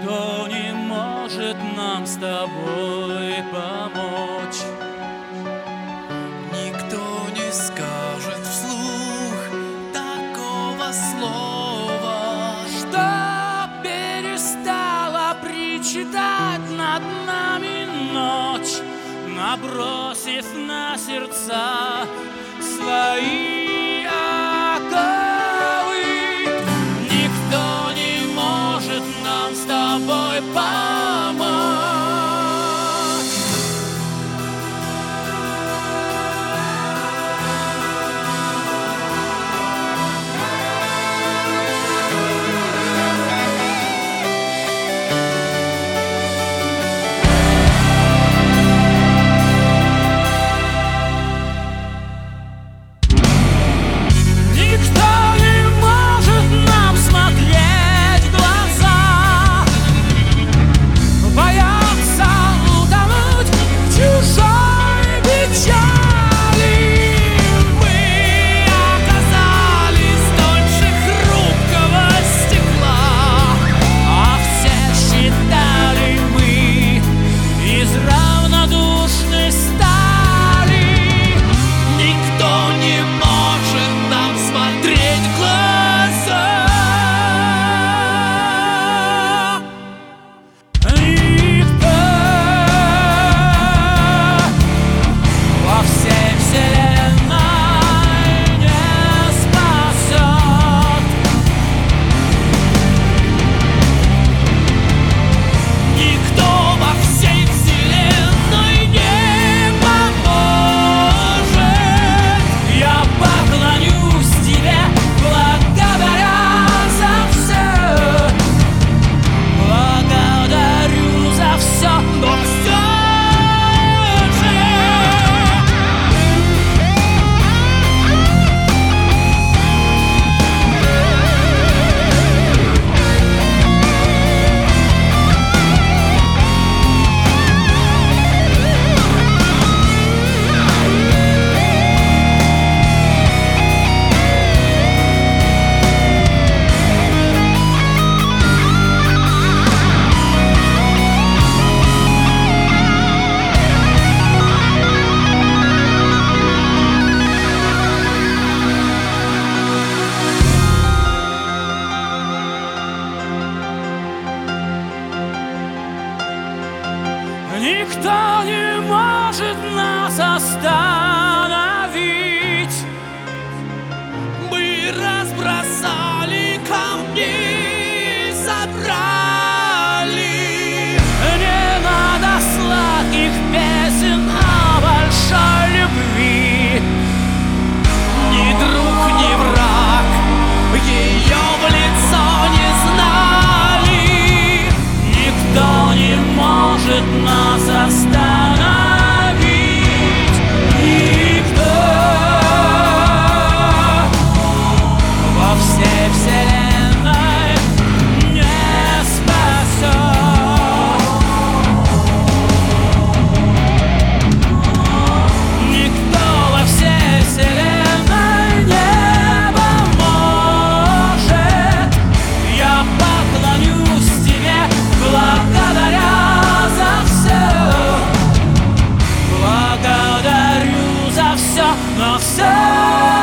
Никто не может нам с тобой помочь. Никто не скажет вслух такого слова, что перестала причитать над нами ночь, набросив на сердца свои оковы. Никто не может нам с тобой помочь. Никто не может нас остановить. Мы разбросали камни, забрали. Не надо сладких песен о большой любви. Ни друг, ни враг ее в лицо не знали. Никто не может нас остановить. Никто во всей вселенной не спасет. Никто во всей вселенной не поможет. Я поклонюсь тебе, благодаря за все. Благодарю за все, но все